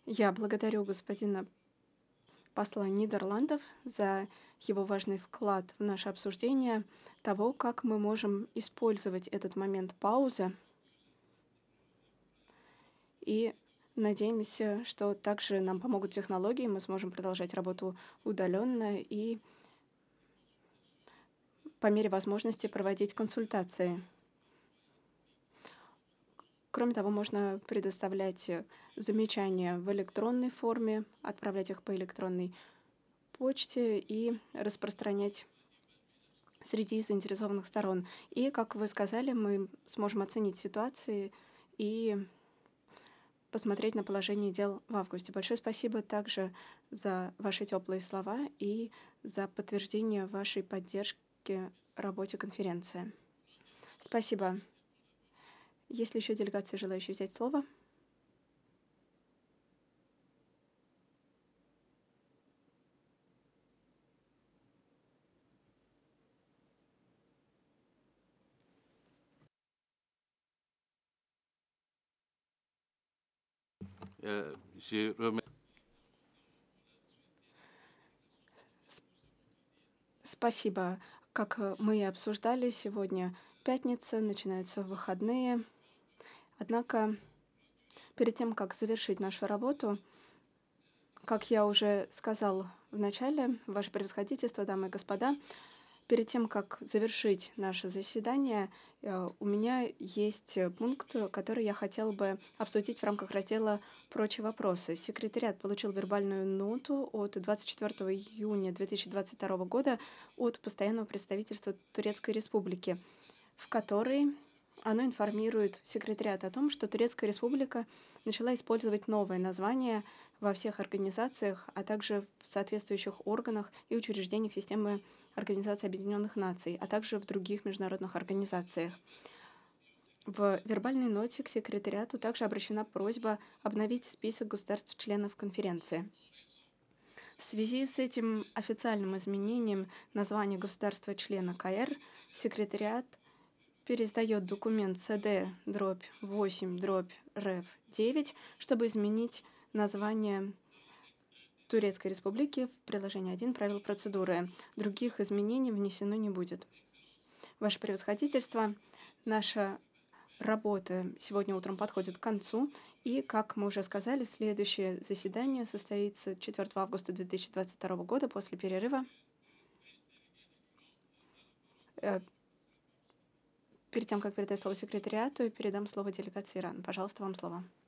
Я благодарю господина посла Нидерландов за его важный вклад в наше обсуждение того, как мы можем использовать этот момент паузы, и надеемся, что также нам помогут технологии, мы сможем продолжать работу удаленно и по мере возможности проводить консультации. Кроме того, можно предоставлять замечания в электронной форме, отправлять их по электронной почте и распространять среди заинтересованных сторон. И, как вы сказали, мы сможем оценить ситуации и посмотреть на положение дел в августе. Большое спасибо также за ваши теплые слова и за подтверждение вашей поддержки работе конференции. Спасибо. Есть ли еще делегации, желающие взять слово? Je remercie. Спасибо. Как мы и обсуждали, сегодня пятница, начинаются выходные. Однако, перед тем, как завершить нашу работу, как я уже сказал в начале, Ваше Превосходительство, дамы и господа, перед тем, как завершить наше заседание, у меня есть пункт, который я хотел бы обсудить в рамках раздела «Прочие вопросы». Секретариат получил вербальную ноту от 24 июня 2022 года от Постоянного представительства Турецкой Республики, в которой оно информирует секретариат о том, что Турецкая Республика начала использовать новое название во всех организациях, а также в соответствующих органах и учреждениях системы Организации Объединенных Наций, а также в других международных организациях. В вербальной ноте к секретариату также обращена просьба обновить список государств-членов конференции. В связи с этим официальным изменением названия государства-члена КР секретариат пересдает документ СД-8-РФ-9, чтобы изменить название Турецкой Республики в приложении 1 правил процедуры. Других изменений внесено не будет. Ваше Превосходительство, наша работа сегодня утром подходит к концу, и, как мы уже сказали, следующее заседание состоится 4 августа 2022 года после перерыва. Перед тем, как передать слово секретариату, передам слово делегации Ирана. Пожалуйста, вам слово.